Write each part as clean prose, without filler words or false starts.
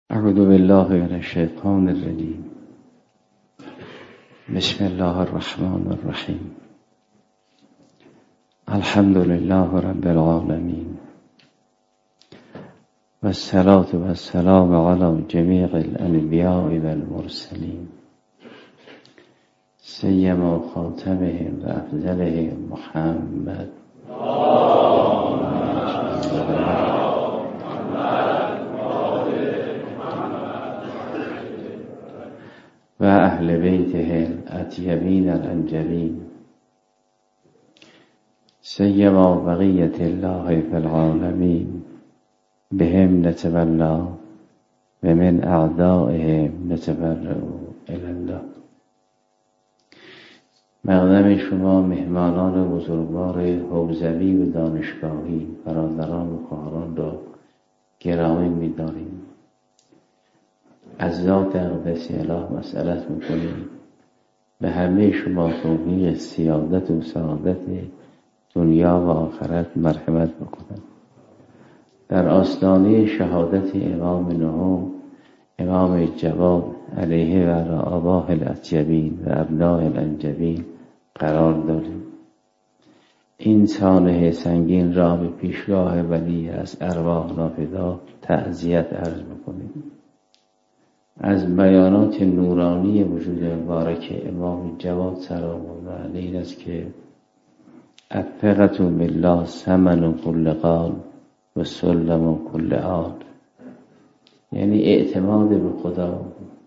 اعوذ بالله من الشیطان الرجیم. بسم الله الرحمن الرحیم. الحمد لله رب العالمین و الصلاة و السلام علی جمیع الانبیاء و المرسلین سیما خاتمهم و افضلهم محمد و اهل بیته الاطیبین الانجلین سیما بقیة الله فی العالمین بهم نتولا و من اعدائهم نتبرأ الی الله. مقدم شما مهمانان بزرگوار حوزوی و دانشگاهی، برادران و خواهران را گرامی می‌داریم. از ذات اقدس اله مسئلت میکنیم به همه شما توفیق سیادت و سعادت دنیا و آخرت مرحمت بکنم. در آستانه شهادت امام نهم، امام جواد علیه و علی آباه الاطیبین و ابناء الانجبین قرار داریم. این سانحه سنگین را به پیشگاه ولی از ارواح نافدا تعزیت عرض میکنیم. از بیانات نورانی وجود مبارک امام جواد سلام الله علیه است که الثقة بالله ثمن کل قال و سلم کل آل، یعنی اعتماد به خدا،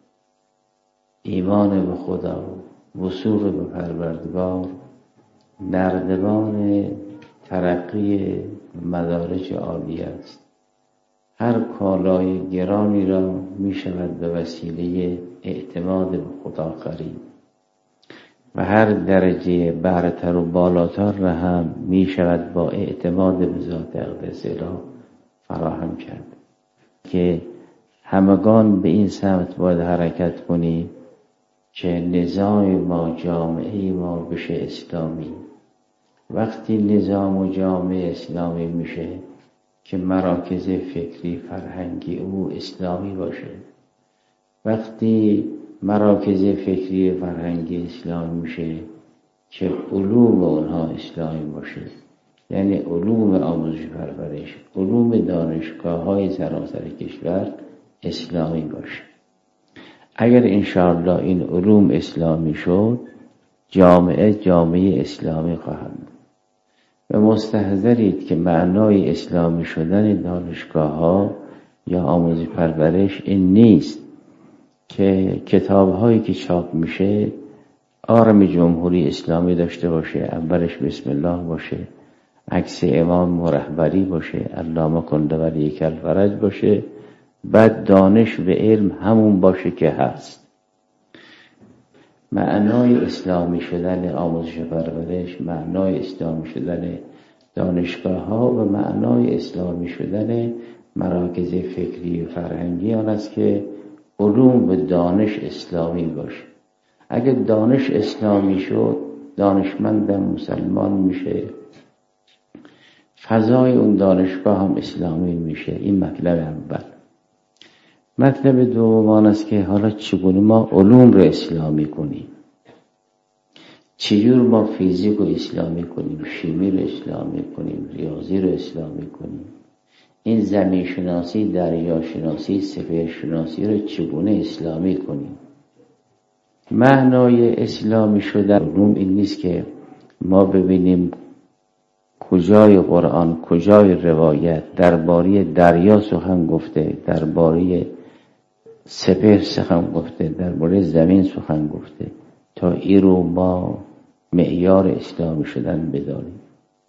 ایمان به خدا، وثوق به پروردگار نردبان ترقی مدارج عالی است. هر کالای گرانی را می شود به وسیله اعتماد به خدا خرید و هر درجه برتر و بالاتر را هم می شود با اعتماد به ذات اقدس اله فراهم کرد که همگان به این سمت باید حرکت کنیم که نظام ما، جامعه ما بشه اسلامی. وقتی نظام و جامعه اسلامی میشه که مراکز فکری فرهنگی او اسلامی باشه. وقتی مراکز فکری فرهنگی اسلامی میشه که علوم اونها اسلامی باشه، یعنی علوم آموزش پرورش، علوم دانشگاه های سراسر کشور اسلامی باشه. اگر انشاءالله این علوم اسلامی شد، جامعه اسلامی خواهد بود. و مستحضرید که معنای اسلامی شدن دانشگاه ها یا آموزش پرورش این نیست که کتاب هایی که چاپ میشه آرم جمهوری اسلامی داشته باشه، اولش بسم الله باشه، عکس امام و رهبری باشه، علامه کندوری کلفرج باشه، بعد دانش و علم همون باشه که هست. معنای اسلامی شدن آموزش پرورش، معنای اسلامی شدن دانشگاه ها و معنای اسلامی شدن مراکز فکری و فرهنگی آن است که علوم و دانش اسلامی باشه. اگر دانش اسلامی شد، دانشمندم مسلمان میشه، فضای اون دانشگاه هم اسلامی میشه. این مطلب اول. مطلب دوم آن است که حالا چگونه ما علوم رو اسلامی کنیم، چجور ما فیزیک رو اسلامی کنیم، شیمی رو اسلامی کنیم، ریاضی رو اسلامی کنیم، این زمین شناسی، دریا شناسی، سپهر شناسی رو چگونه اسلامی کنیم. معنای اسلامی شدن علوم این نیست که ما ببینیم کجای قرآن، کجای روایت درباره دریا سخن گفته، درباره سپهر سخن گفته، درباره زمین سخن گفته، تا این رو ما معیار اسلامی شدن بدانیم.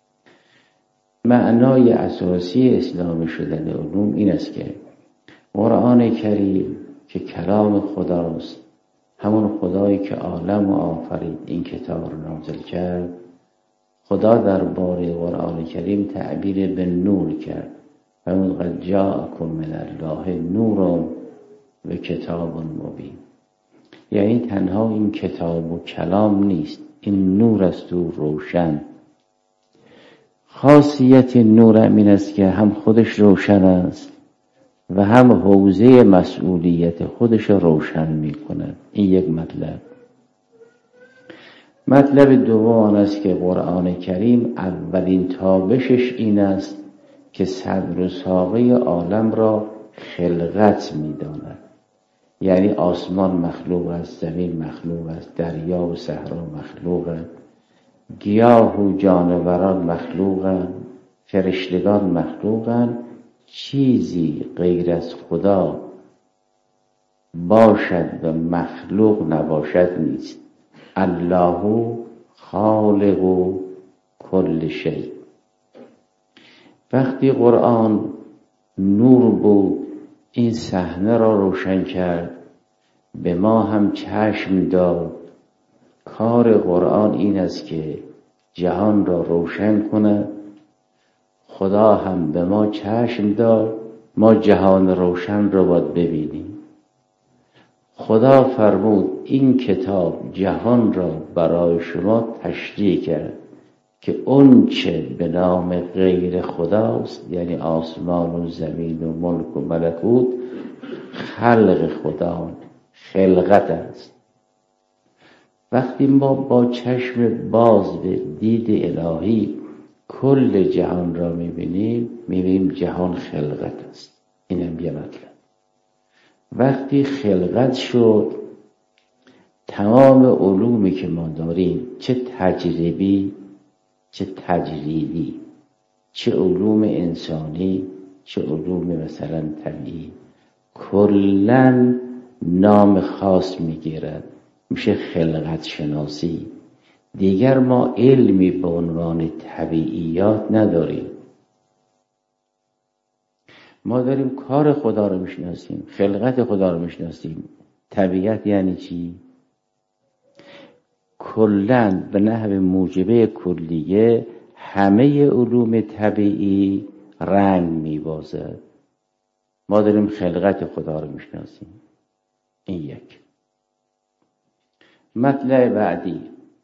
معنای اساسی اسلامی شدن علوم این است که قرآن کریم که کلام خداست، همون خدایی که عالم آفرید این کتاب رو نازل کرد، خدا درباره قرآن کریم تعبیر به نور کرد. همون قد جاءکم من الله نور و کتاب مبین، یعنی تنها این کتاب و کلام نیست، این نور است و روشن. خاصیت نور این است که هم خودش روشن است و هم حوزه مسئولیت خودش را روشن میکند. این یک مطلب. مطلب دوم آن است که قرآن کریم اولین تابشش این است که صدر و ساقه عالم را خلقت میداند. یعنی آسمان مخلوق است، زمین مخلوق است، دریا و صحرا مخلوق است، گیاه و جانوران مخلوقند، فرشتگان مخلوقند. چیزی غیر از خدا باشد و مخلوق نباشد نیست. الله خالق کل شیء. وقتی قرآن نور بود این صحنه را روشن کرد، به ما هم چشم داد. کار قرآن این است که جهان را روشن کند. خدا هم به ما چشم داد، ما جهان روشن را باید ببینیم. خدا فرمود این کتاب جهان را برای شما تشریح کرد که اون چه به نام غیر خداست، یعنی آسمان و زمین و ملک و ملکوت، خلق خدا، خلقت است. وقتی ما با چشم باز به دید الهی کل جهان را میبینیم جهان خلقت است. اینم یه مطلب. وقتی خلقت شد تمام علومی که ما داریم، چه تجربی چه تجریدی، چه علوم انسانی چه علوم مثلا طبیعی، کلاً نام خاص میگیرد، میشه خلقت شناسی. دیگر ما علمی به عنوان طبیعیات نداریم. ما داریم کار خدا رو میشناسیم، خلقت خدا رو میشناسیم. طبیعت یعنی چی؟ کلاً به نحو موجبه کلیه همه علوم طبیعی رنگ میبازد. ما داریم خلقت خدا رو میشناسیم. این یک. مطلب بعدی،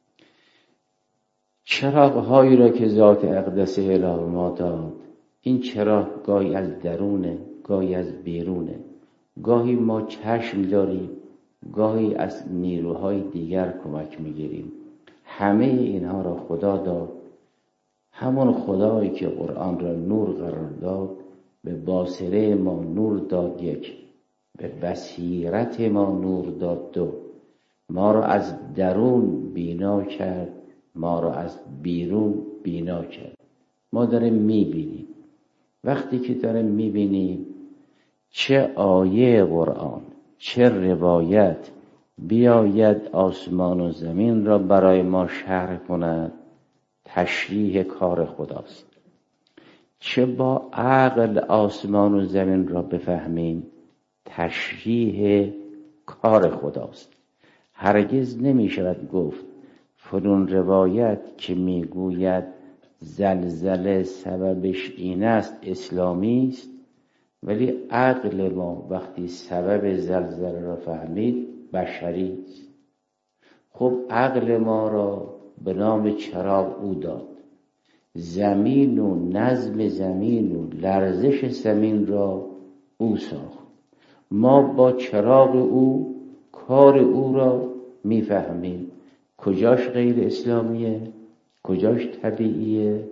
چراغ‌هایی را که ذات اقدس الهی ما داد، این چراغ گاهی از درونه، گاهی از بیرونه. گاهی ما چشم داریم، گاهی از نیروهای دیگر کمک میگیریم. همه اینها را خدا داد. همون خدایی که قرآن را نور قرار داد، به باصره ما نور داد یک، به بصیرت ما نور داد دو. ما را از درون بینا کرد، ما را از بیرون بینا کرد. ما داریم میبینیم. وقتی که داریم میبینیم چه آیه قرآن چه روایت بیاید آسمان و زمین را برای ما شرح کند، تشریح کار خداست. چه با عقل آسمان و زمین را بفهمیم، تشریح کار خداست. هرگز نمی شود گفت فلان روایت که میگوید زلزله سببش این است اسلامی است، ولی عقل ما وقتی سبب زلزله را فهمید بشری است. خب عقل ما را به نام چراغ او داد. زمین و نظم زمین و لرزش زمین را او ساخت. ما با چراغ او کار او را میفهمیم. کجاش غیر اسلامیه؟ کجاش طبیعیه؟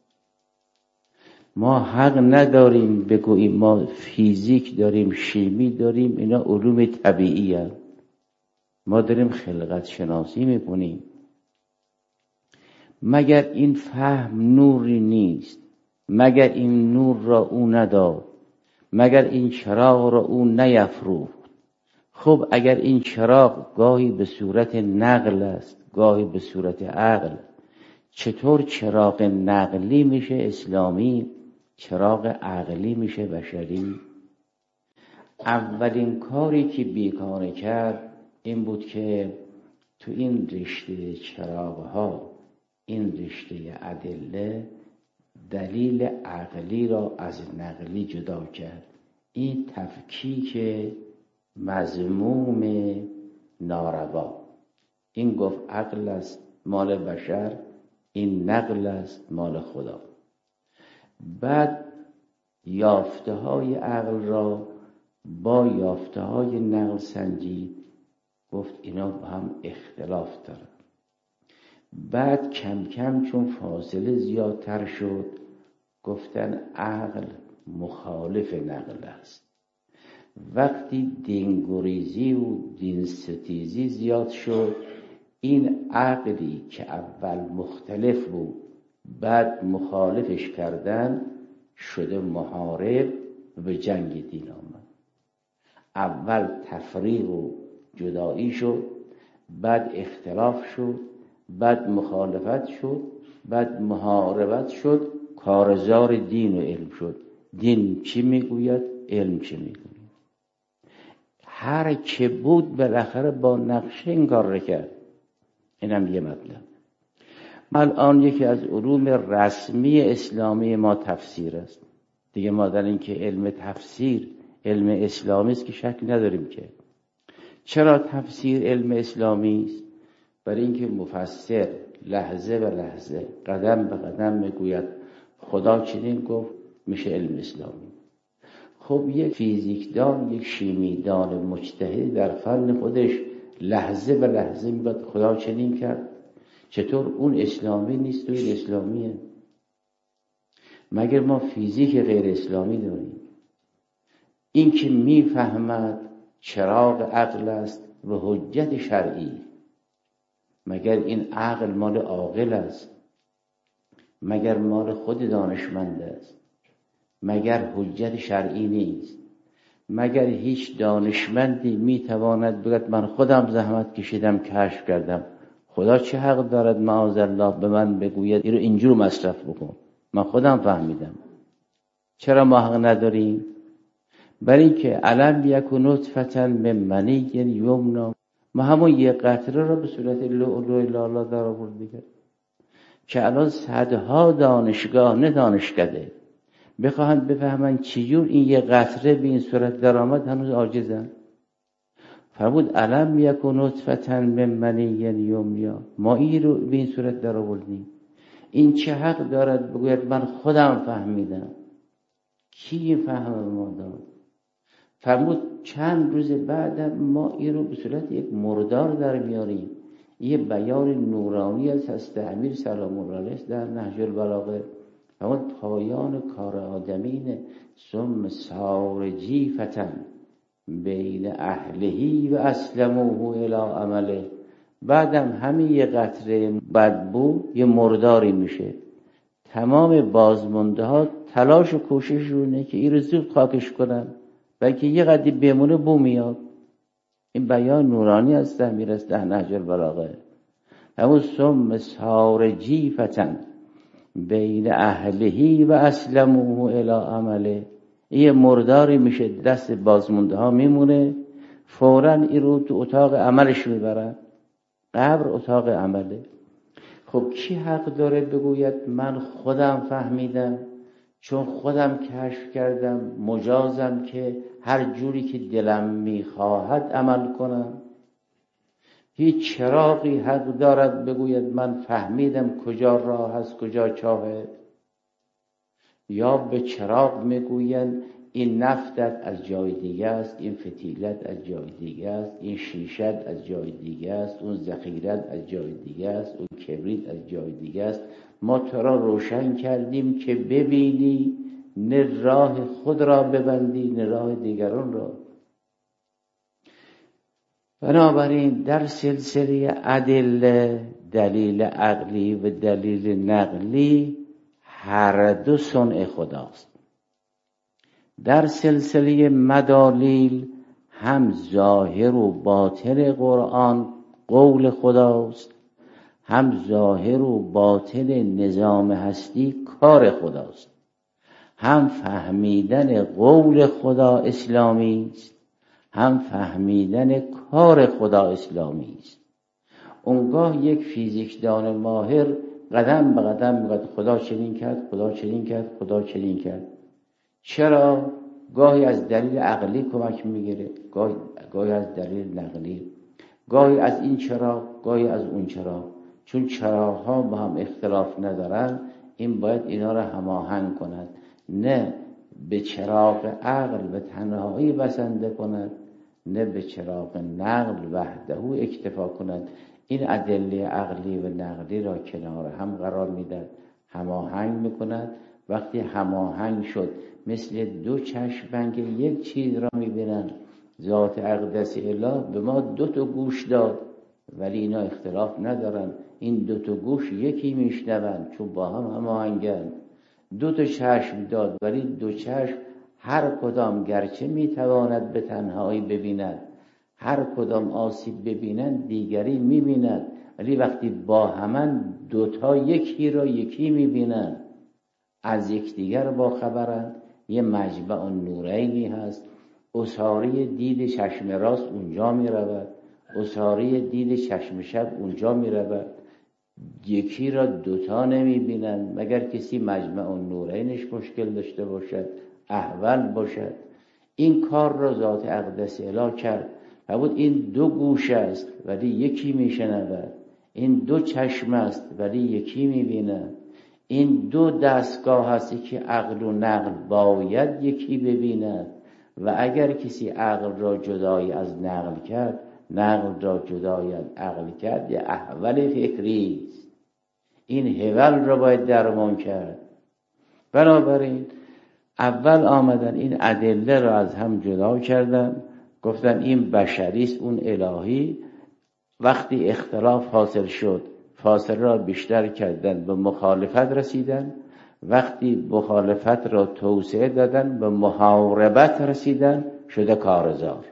ما حق نداریم بگوییم ما فیزیک داریم، شیمی داریم، اینا علوم طبیعی هست. ما داریم خلقت شناسی میکنیم. مگر این فهم نوری نیست؟ مگر این نور را او نداد؟ مگر این چراغ را او نیفروخت؟ خب اگر این چراغ گاهی به صورت نقل است، گاهی به صورت عقل، چطور چراغ نقلی میشه اسلامی، چراغ عقلی میشه بشری؟ اولین کاری که بیگانه کرد این بود که تو این رشته چراغ‌ها، این رشته ادله، دلیل عقلی را از نقلی جدا کرد. این تفکیک مذموم ناروا. این گفت عقل است مال بشر، این نقل است مال خدا. بعد یافته های عقل را با یافته های نقل سنجی، گفت اینا با هم اختلاف دارن. بعد کم کم چون فاصله زیادتر شد گفتن عقل مخالف نقل است. وقتی دینگریزی و دینستیزی زیاد شد، این عقلی که اول مختلف بود بعد مخالفش کردن شده محارب و به جنگ دین آمد. اول تفریق و جدایی شد، بعد اختلاف شد، بعد مخالفت شد، بعد محاربت شد، کارزار دین و علم شد. دین چی میگوید؟ علم چی میگوید؟ هر که بود بالاخره با نقشه این کار رو کرد. اینم یه مطلب. الان یکی از علوم رسمی اسلامی ما تفسیر است دیگه. ما در این که علم تفسیر علم اسلامی است که شک نداریم. که چرا تفسیر علم اسلامی است؟ برای اینکه مفسر لحظه به لحظه قدم به قدم میگوید خدا چنین گفت، میشه علم اسلامی. خب یک فیزیکدان، یک شیمیدان مجتهد در فن خودش لحظه به لحظه میگوید خدا چنین کرد، چطور اون اسلامی نیست و این اسلامیه؟ مگر ما فیزیک غیر اسلامی داریم؟ این که میفهمد چراغ عقل است و حجت شرعی، مگر این عقل مال عاقل است؟ مگر مال خود دانشمند است؟ مگر حجت شرعی نیست؟ مگر هیچ دانشمندی میتواند بگوید من خودم زحمت کشیدم کشف کردم، خدا چه حق دارد معاذالله به من بگوید اینو اینجور مصرف بکن، من خودم فهمیدم؟ چرا ما حق نداریم؟ برای اینکه علم یک نطفه من منی یمنا، ما همون یک قطره را به صورت لؤلؤ لالا در آوردیم که الان صدها دانشگاه نه دانشکده بخواهند بفهمن چجور این یک قطره به این صورت در آمد، هنوز عاجزن. فرمود علم یک نطفه من منی یمنا، ما این رو به این صورت در آوردیم. این چه حق دارد بگوید من خودم فهمیدم؟ کی فهم ما داد؟ فرمود چند روز بعد ما این رو به صورت یک مردار در میاریم. یه بیان نورانی از حضرت امیر سلام الله علیه در نهج البلاغه. فرمود پایان کار آدمین ثم سار جیفتن بین اهلهی و اسلموه الی عمله. بعدم همین یه قطره بدبو یه مرداری میشه. تمام بازمانده ها تلاش و کوششونه که این رو زود خاکش کنن، بلکه یه قدری بمونه بو میاد. این بیان نورانی از امیر است در نهج البلاغه. همون ثم سار جیفتن بین اهلهی و اسلموه الی عمله. یه مرداری میشه دست بازمونده ها میمونه، فوراً این رو تو اتاق عملش میبرن. قبر اتاق عمله. خب کی حق داره بگوید من خودم فهمیدم چون خودم کشف کردم، مجازم که هر جوری که دلم میخواهد عمل کنم؟ هیچ چراغی حق دارد بگوید من فهمیدم کجا راه هست کجا چاهه؟ یا به چراغ میگوین این نفتت از جای دیگه است، این فتیلت از جای دیگه است، این شیشت از جای دیگه است، اون ذخیرت از جای دیگه است، اون کبریت از جای دیگه است. ما تو را روشن کردیم که ببینی، نه راه خود را ببندی نه راه دیگران را. بنابراین در سلسله ادله، دلیل عقلی و دلیل نقلی، هر دو صنع خداست. در سلسله مدالیل هم ظاهر و باطن قرآن قول خداست، هم ظاهر و باطن نظام هستی کار خداست. هم فهمیدن قول خدا اسلامی است، هم فهمیدن کار خدا اسلامی است. اونگاه یک فیزیکدان ماهر قدم به قدم میگه خدا چنین کرد، خدا چنین کرد، خدا چنین کرد. چرا؟ گاهی از دلیل عقلی کمک میگیره، گاهی از دلیل نقلی، گاهی از این چراغ، گاهی از اون چراغ. چون چراغ ها با هم اختلاف ندارن، این باید اینا را هماهنگ کند. نه به چراغ عقل به تنهایی بسنده کند، نه به چراغ نقل وحده اکتفا کند. این ادله عقلی و نقلی را کنار هم قرار میدهد، هماهنگ میکند. وقتی هماهنگ شد مثل دو چشمند که یک چیز را میبینند. ذات اقدس اله به ما 2 گوش داد، ولی اینا اختلاف ندارن. این 2 گوش یکی میشنوند چون با هم هماهنگند. 2 چشم داد، ولی 2 چشم هر کدام گرچه میتواند به تنهایی ببیند، هر کدام آسیب ببینند دیگری میبیند، ولی وقتی با همن 2 یکی را یکی میبینند، از یکدیگر با خبرند. یه مجمع النورینی هست. اساری دید چشم راست اونجا میرود، اساری دید چشم چپ اونجا میرود. یکی را 2 نمیبینند مگر کسی مجمع النورینش مشکل داشته باشد، احول باشد. این کار را ذات اقدس اله کرد. بود این 2 گوش است ولی یکی میشنود، این 2 چشم است ولی یکی میبیند، این 2 دستگاه هستی که عقل و نقل باید یکی ببیند. و اگر کسی عقل را جدای از نقل کرد، نقل را جدای از عقل کرد، یه احول فکری است. این حول را باید درمان کرد. بنابراین اول آمدن این ادله را از هم جدا کردن، گفتن این بشری است اون الهی. وقتی اختلاف حاصل شد فاصله را بیشتر کردن، به مخالفت رسیدن. وقتی مخالفت را توسعه دادن به محاربت رسیدن، شده کارزار.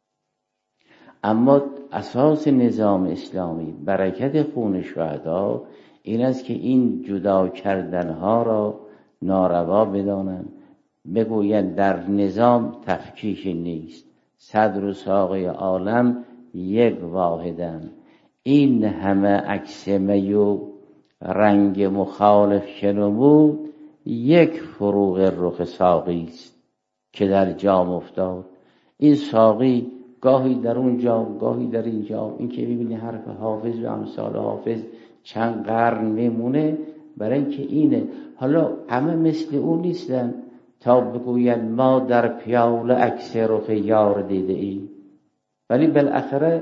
اما اساس نظام اسلامی برکت خون شهدا این است که این جدا کردنها را ناروا بدانند، بگویند در نظام تفکیک نیست، صدر و ساقه عالم یک واحدند. این همه عکس می و رنگ مخالف که نمود، یک فروغ رخ ساقی است که در جام افتاد. این ساقی گاهی در اون جام گاهی در این جام. این که میبینی حرف حافظ و امثال حافظ چند قرن میمونه، برای اینکه اینه. حالا همه مثل اون نیستن تا بگوین ما در پیاله عکس رخ یار دیده ایم، ولی بالاخره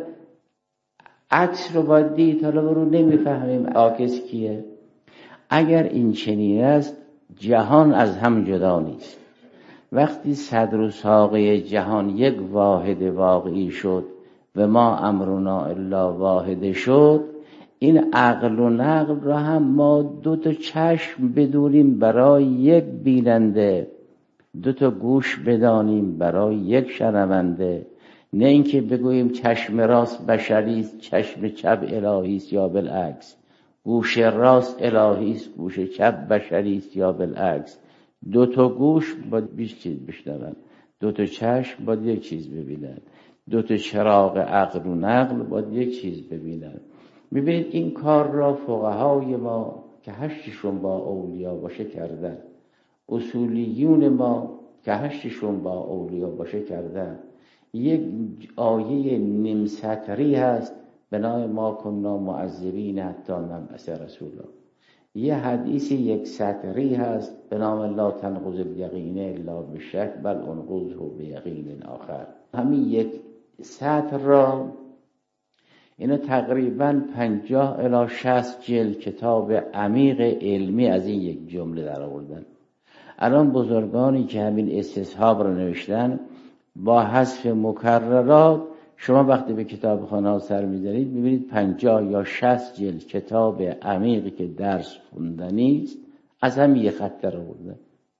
عکس رو باید دید. حالا برو نمیفهمیم عاکس کیه. اگر این چنین است جهان از هم جدا نیست. وقتی صدر و ساقه جهان یک واحد واقعی شد و ما امرنا الا واحد شد، این عقل و نقل را هم ما 2 چشم بدونیم برای یک بیننده، 2 گوش بدانیم برای یک شنونده. نه اینکه بگوییم چشم راست بشری است، چشم چپ الهی است، یا بالعکس. گوش راست الهی است، گوش چپ بشری است، یا بالعکس. 2 گوش باید 20 چیز بشنوند، 2 چشم باید یک چیز ببینند، 2 چراغ عقل و نقل باید یک چیز ببینند. میبینید این کار را فقهای ما که 8شون با اولیا باشه کردن، اصولیون ما که 8شون با اولیا باشه کردن. یک آیه نیم سطری هست به نام ما کنا معذبین حتی نبعث رسولا. یه حدیث 1 سطری هست به نام لا تنقض الیقین الا بالشک بل انقضه بیقین آخر. همین 1 سطر را اینا تقریبا 50 الی 60 جلد کتاب عمیق علمی از این یک جمله در آوردن. الان بزرگانی که همین استصحاب رو نوشتن با حذف مکررات، شما وقتی به کتابخانه ها سر می‌زنید می‌بینید 50 یا 60 جلد کتاب عمیقی که درس خوندنی است از همین یک خط در آوردن.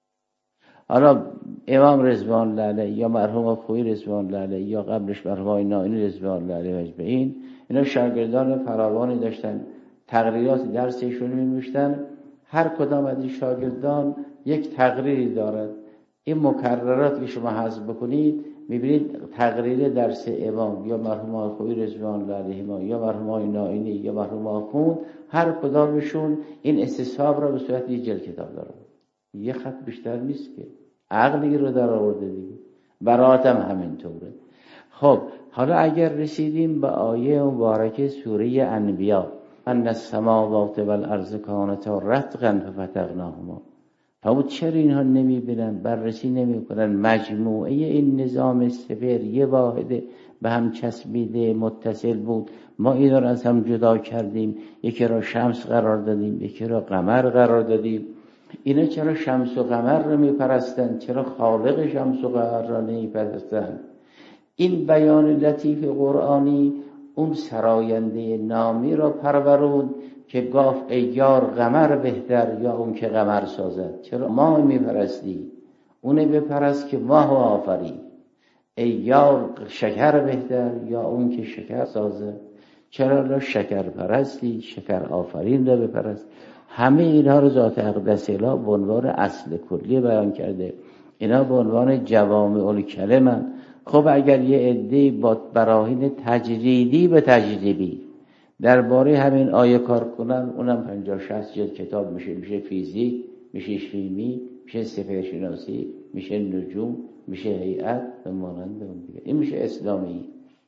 حالا امام رضوان الله علیه یا مرحوم خویی رضوان الله علیه یا قبلش مرحوم نائینی رضوان الله علیه اجمعین، اینا شاگردان فراوانی داشتن، تقریرات درسشون می‌نوشتن. هر کدام از این شاگردان یک تقریری دارد. این مکررات که شما حذف بکنید می‌بینید تقریر درس امام یا مرحوم خویی رضوان الله علیهما یا مرحوم نائینی یا مرحوم آخوند، هر کدامشون این استصحاب را به صورت یک جلد کتاب دارن. یه خط بیشتر نیست که عقلی رو در آورده دیگه. برات هم همینطوره. خب حالا اگر رسیدیم به آیه مبارکه سوره انبیاء، ان السماوات والارض کانتا رتقا ففتقناهما، فرمود چرا اینها نمیبینن، بررسی نمیکنن مجموعه این نظام صفر یه واحده به هم چسبیده متصل بود، ما اینا رو از هم جدا کردیم، یکی را شمس قرار دادیم یکی را قمر قرار دادیم. اینا چرا شمس و قمر رو میپرستن، چرا خالق شمس و قمر را نمیپرستن؟ این بیان لطیف قرآنی اون سراینده نامی را پرورون که گفت ای یار قمر بهتر یا اون که قمر سازد. چرا ماه میپرستی؟ اونه بپرست که ماه آفرید. ای یار شکر بهتر یا اون که شکر سازد. چرا لا شکر پرستی؟ شکر آفرین را بپرست. همه اینها رو ذات اقدس اله به عنوان اصل کلی بیان کرده. اینا به عنوان جوامع الکلم. خب اگر یه عده با براهین تجریدی به تجریبی درباره همین آیه کار کنن، اونم 50-60 جلد کتاب میشه فیزیک، میشه شیمی، میشه سپهرشناسی، میشه نجوم، میشه هیئت و مانند اون دیگه. این میشه اسلامی.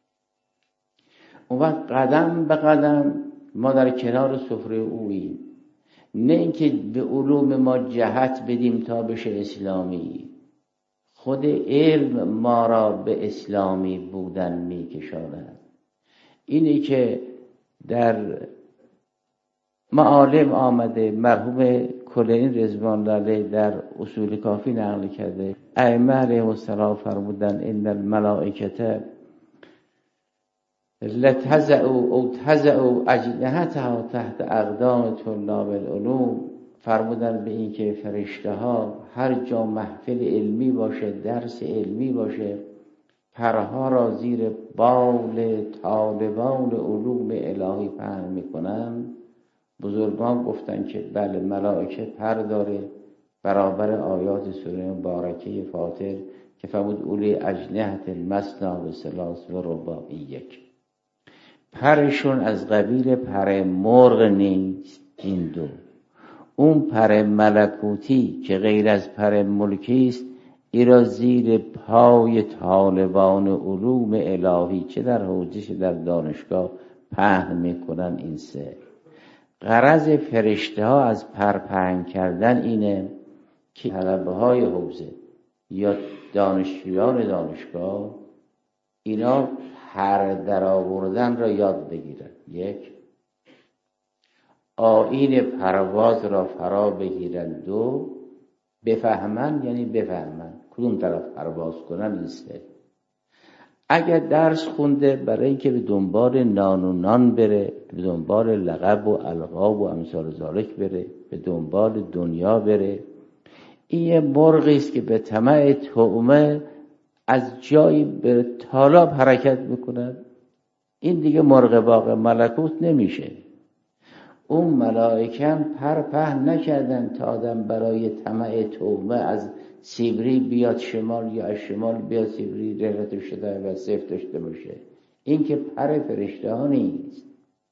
اون وقت قدم به قدم ما در کنار سفره اوییم، نه اینکه به علوم ما جهت بدیم تا بشه اسلامی. خود علم ما را به اسلامی بودن میکشاند. اینی که در معالم آمده، مرحوم کلینی رضوان الله علیه در اصول کافی نقل کرده، ائمه علیهم السلام فرمودن ان الملائکه لتضع اجنحتها تحت اقدام طلاب العلوم. فرمودن به این که فرشته ها هر جا محفل علمی باشه، درس علمی باشه، پرها را زیر بال طالبان علوم الهی پهن میکنن. بزرگان گفتن که بله ملائکه پر داره، برابر آیات سوره مبارکه فاطر که فرمود اولی اجنحة مثنی و ثلاث و رباع. یک پرشون از قبیل پر مرغ نیست این دو. اون پر ملکوتی که غیر از پر ملکی است، ای را زیر پای طالبان علوم الهی چه در حوزه چه در دانشگاه پهن میکنن. این سه غرض فرشته ها از پر پهن کردن اینه که طلبه های حوزه یا دانشجویان دانشگاه اینا پر در آوردن را یاد بگیرن. یک آیین پرواز را فرا بگیرن. دو بفهمن، یعنی بفهمن کدوم طرف پرواز کنن. این سه اگر درس خونده برای اینکه به دنبال نان و نان بره، به دنبال لقب و القاب و امثال ذالک بره، به دنبال دنیا بره، این یه مرغی است که به طمع طعمه از جایی به طالاب حرکت میکنن. این دیگه مرغ باغ ملکوت نمیشه. اون ملائکه پر پهن نکردن تا آدم برای طمع طعمه از سیبری بیاد شمال یا از شمال بیاد سیبری رحلت شده و صفت داشته باشه. این که پر فرشته ها نیست.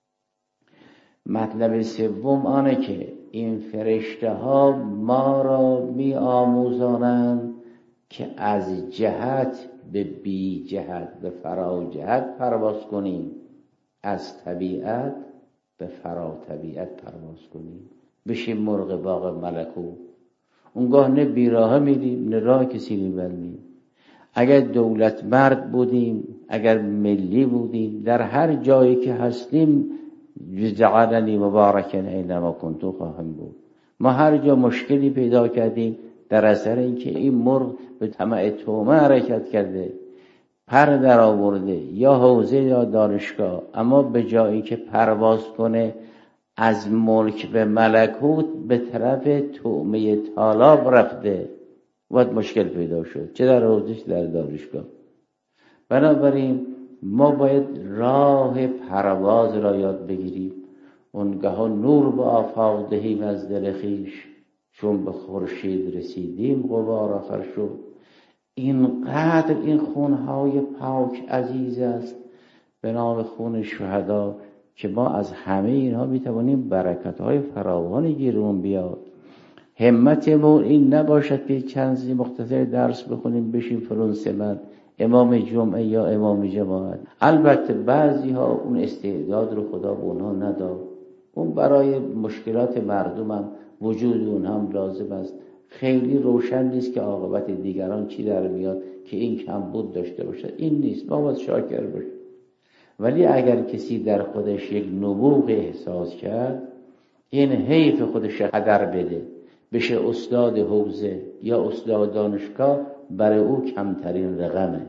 مطلب سوم آنه که این فرشته ها ما را می آموزانند که از جهت به بی جهت به فرا جهت پرواز کنیم، از طبیعت به فرا طبیعت پرواز کنیم، بشیم مرغ باغ ملکوت. اونگاه نه بیراه میدیم نه راه کسی میبندیم. اگر دولت مرد بودیم، اگر ملی بودیم، در هر جایی که هستیم جعلنی مبارکا اینما کنتم خواهم بود. ما هر جا مشکلی پیدا کردیم در اثر اینکه این مرغ به طمع طعمه حرکت کرده، پر در آورده، یا حوزه یا دانشگاه، اما به جایی که پرواز کنه از ملک به ملکوت به طرف طعمه طالاب رفته، وقت مشکل پیدا شد، چه در حوزه چه در دانشگاه. بنابراین ما باید راه پرواز را یاد بگیریم. اونگاه نور به آفاق دهیم از دل خویش، چون به خورشید رسیدیم غبار آخر شد. اینقدر این خونهای پاک عزیز است به نام خون شهدا که ما از همه اینها میتوانیم برکتهای فراوانی گیرمون بیاد. همتمون این نباشد که چند مختصر درس بخونیم بشیم فرانسمن امام جمعه یا امام جماعت. البته بعضی ها اون استعداد رو خدا به اونها نداد، اون برای مشکلات مردم هم وجود اون هم لازم است، خیلی روشن نیست که عاقبت دیگران چی در میاد که این کمبود داشته باشه. این نیست، ما باید شاکر باشیم. ولی اگر کسی در خودش یک نبوغ احساس کرد، این حیف خودش قدر بده بشه استاد حوزه یا استاد دانشگاه، برای او کمترین رقمه.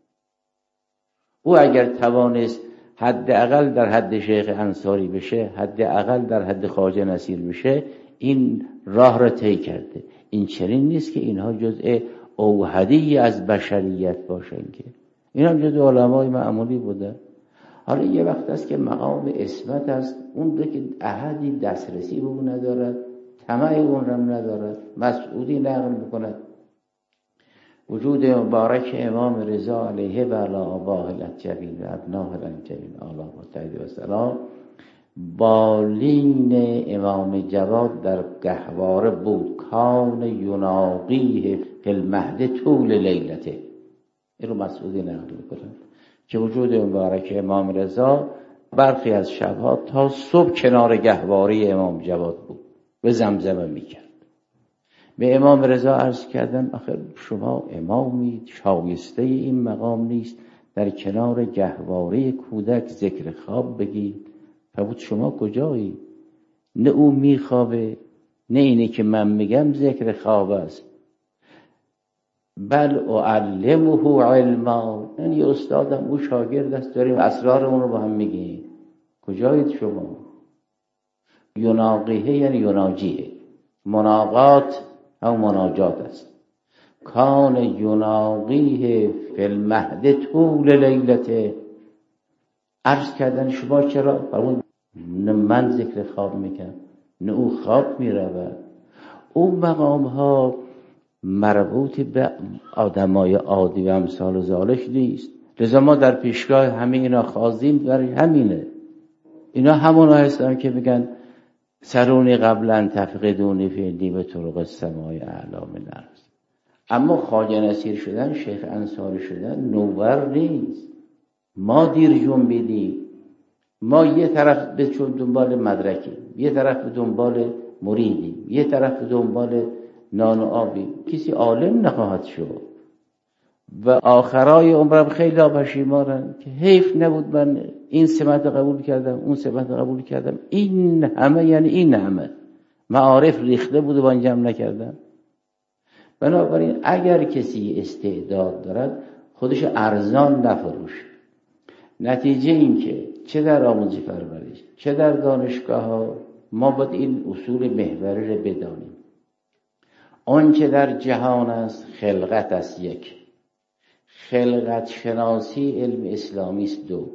او اگر توانست حداقل در حد شیخ انصاری بشه، حداقل در حد خواجه نصیر بشه، این راه را طی کرده. این چنین نیست که اینها جزء اوحدی از بشریت باشن، که این هم جزء علمای معمولی بوده. حالا یه وقت است که مقام اسمت است، اون رو که احدی دسترسی به اون ندارد، طمع اون رو ندارد، مسعودی نقل میکند وجود مبارک امام رضا علیه و علی آباه الانجبین و ابناه الانجبین آلا و تعالی و سلام، بالین امام جواد در گهواره بود. کان یناقیه فی المهد طول لیلته. این رو مسعودی نقل میکنند که وجود مبارک امام رضا برخی از شبها تا صبح کنار گهواره امام جواد بود، به زمزمه میکرد. به امام رضا عرض کردن آخر شما امامید، شایسته این مقام نیست در کنار گهواره کودک ذکر خواب بگید. فرمود شما کجایی؟ نه او میخوابه نه اینه که من میگم ذکر خواب است. بل اعلمه علما، یعنی استادم، او شاگرد است، داریم اسرار اون رو با هم میگیم. کجایید شما؟ یناقیه یعنی یناجیه، مناقات او مناجات است. کان یناقیه فی المهد طول لیلته. عرض کردن شما چرا؟ فرمود نه من ذکر خواب میکنم نه او خواب میرود. اون مقام ها مربوط به آدمای عادی و امثال ذالک نیست. لذا ما در پیشگاه همه اینا خواضیم، برای همینه. اینا همونا هستن که میگن سرونی قبلا تفقدونی فیدی به طرق السماء اعلام الارض. اما خواجه نصیر شدن، شیخ انصاری شدن نوبر نیست. ما دیر جنبیدیم، ما یه طرف به دنبال مدرکیم، یه طرف به دنبال مریدیم، یه طرف به دنبال نان و آبی. کسی عالم نخواهد شد و آخرای عمرم خیلی پشیمانن که حیف نبود من این سمت قبول کردم اون سمت قبول کردم. این همه یعنی این همه معارف ریخته بود و با انجام نکردم. بنابراین اگر کسی استعداد دارد خودش ارزان نفروشه. نتیجه این که چه در آموزش پرورش چه در دانشگاه ها ما باید این اصول محوری رو بدانیم. آنچه در جهان است خلقت است یک، خلقت شناسی علم اسلامی است دو،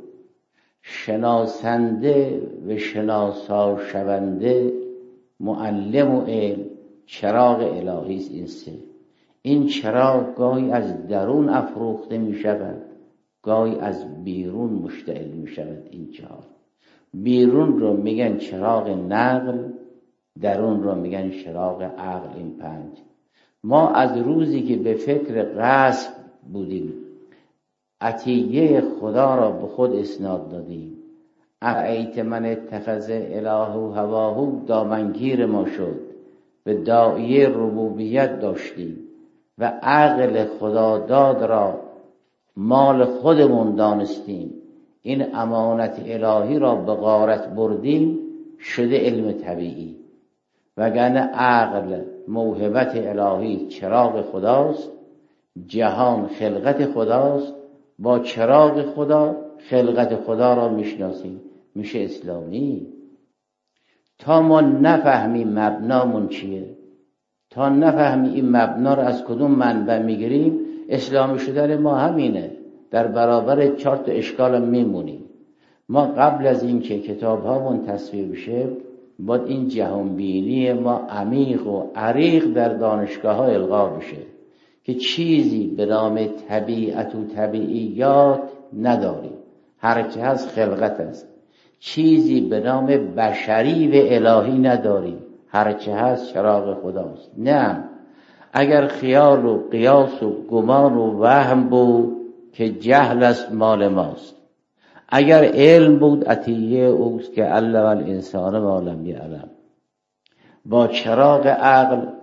شناسنده و شناسا شونده معلم و علم چراغ الهی است. این سه. این چراغ گاهی از درون افروخته می شود، گاهی از بیرون مشتعل می شود. این چهار بیرون رو میگن چراغ نقل، درون رو میگن چراغ عقل. این پنج. ما از روزی که به فکر غصب بودیم عطیه خدا را به خود اسناد دادیم، ارأیت من اتخذ الهه هواه دامنگیر ما شد، به داعیه ربوبیت داشتیم و عقل خداداد را مال خودمون دانستیم، این امانت الهی را به غارت بردیم، شده علم طبیعی. وگرنه عقل موهبت الهی چراغ خداست، جهان خلقت خداست، با چراغ خدا خلقت خدا را میشناسیم، میشه اسلامی. تا ما نفهمیم مبنامون چیه، تا نفهمیم این مبنا را از کدوم منبع میگیریم، اسلامی شدن ما همینه، در برابر 4 اشکال میمونیم. ما قبل از این که کتاب هامون تصویر بشه باید این جهانبینی ما عمیق و عریق در دانشگاه ها القا بشه که چیزی به نام طبیعت و طبیعیات نداریم، هرچه هست خلقت است. چیزی به نام بشری و الهی نداریم، هرچه هست چراغ خداست. نه، اگر خیال و قیاس و گمان و وهم بود که جهل است مال ماست، اگر علم بود عطیه اوست که علم الانسان ما لم یعلم. با چراغ عقل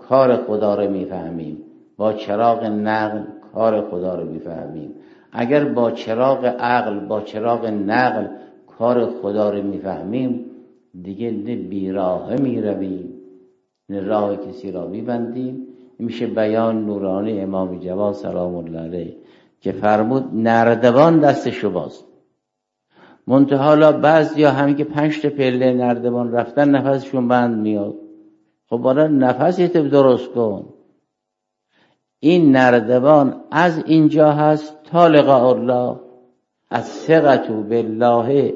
کار خدا رو میفهمیم، با چراغ نقل کار خدا رو میفهمیم. اگر با چراغ عقل، با چراغ نقل کار خدا رو میفهمیم، دیگه نه بیراهه میرویم نه راه کسی را میبندیم. میشه بیان نورانی امام جواد سلام الله علیه که فرمود نردبان دست شماست. منتها حالا بعضیا همین که 5 تا پله نردبان رفتن نفسشون بند میاد. خب بالا نفست درست کن. این نردبان از اینجا هست تا لقاء الله. از ثقة بالله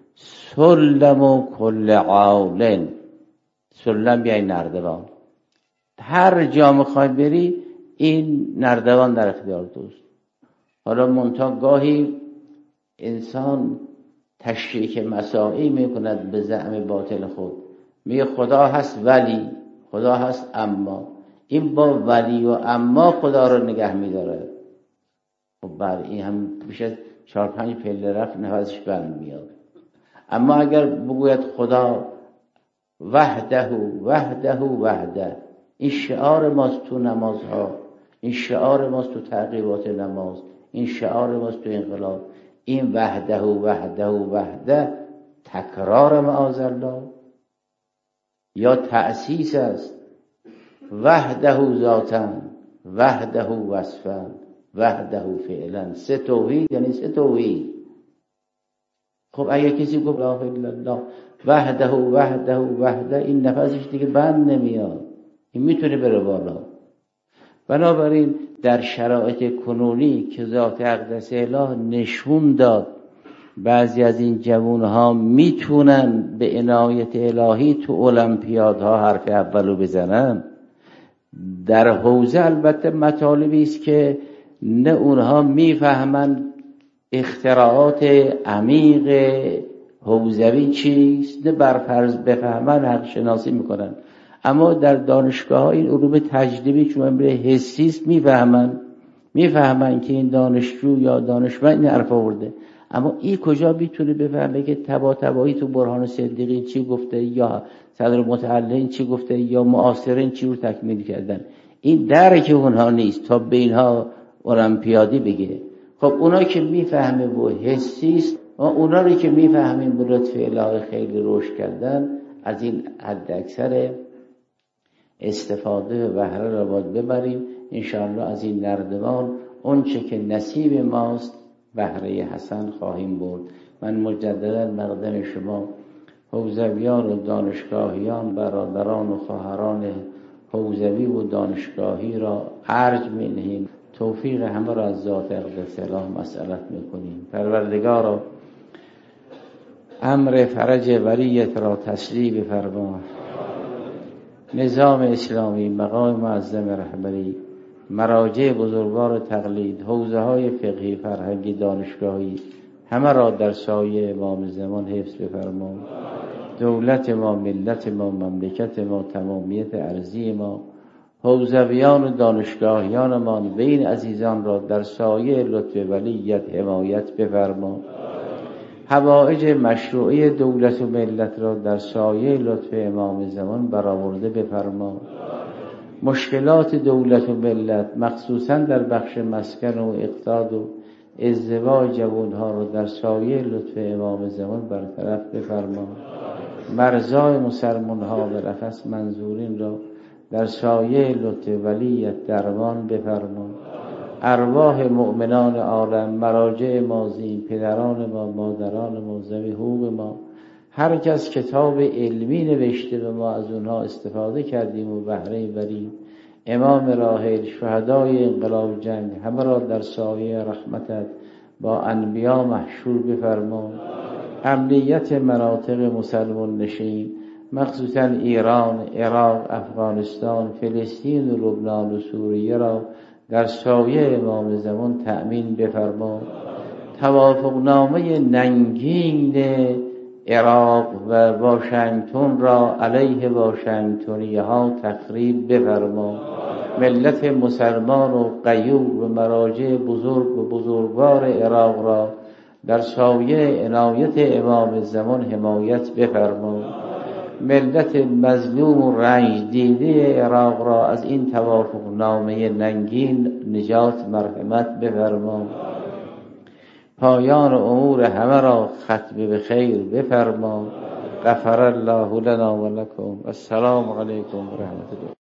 سلم کل عال. سلم بیای نردبان، هر جا میخوای بری این نردبان در اختیار توست. حالا منتها گاهی انسان تشریک مساعی میکند به زعم باطل خود، میگه خدا هست ولی، خدا هست اما. این با ولی و اما خدا رو نگه میداره. خب بله این هم میشه 4-5 پله رفت نفسش بند میاد. اما اگر بگوید خدا وحده وحده وحده، این شعار ماست تو نمازها، این شعار ماست تو تعقیبات نماز، این شعار ماست تو انقلاب. این وحده وحده وحده تکرار معاذالله یا تأسیس است. وحده ذاتا وحده وصفا وحده فعلا. 3 توحید یعنی 3 توحید. خب اگه کسی گفت لا اله الا الله وحده وحده وحده، این نفسش دیگه بند نمیاد، این میتونه بره بالا. بنابراین در شرایط کنونی که ذات اقدس اله نشون داد بعضی از این جوانها میتونن به عنایت الهی تو المپیادها حرف اولو بزنن، در حوزه البته مطالبی است که نه اونها میفهمن اختراعات عمیق حوزوی چیست، نه برفرض بفهمن حق شناسی میکنن. اما در دانشگاه ها این علوم تجربی چون امر حسی است میفهمن که این دانشجو یا دانشمند این حرف آورده. اما این کجا میتونه بفهمه که تبایی تو برهان صدیقی چی گفته یا صدر متعلین چی گفته یا معاصرین چی رو تکمیل کردن؟ این درک اونها نیست تا به اینها المپیادی بگه. خب اونا که میفهمه و حسی است، اونا رو که میفهمیم به لطف الهی خیلی رشد کردن، از این حد اکثر استفاده و بهره را باید ببریم. انشاءالله از این نردبان اون چه که نصیب ماست بهره حسن خواهیم برد. من مجددا مقدم شما حوزویان و دانشگاهیان، برادران و خواهران حوزوی و دانشگاهی را ارج می‌نهیم، توفیق همه را از ذات اقدس اله مسئلت میکنیم. پروردگارا امر فرج ولیت را تسریع بفرما. نظام اسلامی، مقام معظم رهبری، مراجع بزرگوار تقلید، حوزه های فقهی، فرهنگی، دانشگاهی، همه را در سایه امام زمان حفظ بفرما. دولت ما، ملت ما، مملکت ما، تمامیت ارضی ما، حوزویان و دانشگاهیان ما و این عزیزان را در سایه لطف ولیت حمایت بفرما. حوائج مشروعی دولت و ملت را در سایه لطف امام زمان برآورده بفرما. مشکلات دولت و ملت مخصوصا در بخش مسکن و اقتصاد و ازدواج جوانها را در سایه لطف امام زمان برطرف بفرما. مرزای مسلمانها و نفس منظورین را در سایه لطف ولیت درمان بفرما. ارواح مؤمنان عالم، مراجع ماضی، پدران ما، مادران ما، ذوی حقوق ما، هر کس کتاب علمی نوشته و ما از اونها استفاده کردیم و بهره بریم، امام راحل، شهدای انقلاب جنگ، همه را در سایه رحمتت با انبیا محشور بفرما. امنیت مناطق مسلمان نشین مخصوصا ایران، عراق، افغانستان، فلسطین و لبنان و سوریه را در سایه امام زمان تأمین بفرما. توافق نامه ننگین عراق و واشنگتن را علیه واشنگتنی ها تخریب بفرما. ملت مسلمان و غیور و مراجع بزرگ و بزرگوار عراق را در سایه عنایت امام زمان حمایت بفرما. ملت مظلوم و رنج دیده عراق را از این توافق نامه ننگین نجات مرحمت بفرما. پایان امور همه را ختم به خیر بفرما. غفر الله لنا و لکم. السلام علیکم و رحمت الله.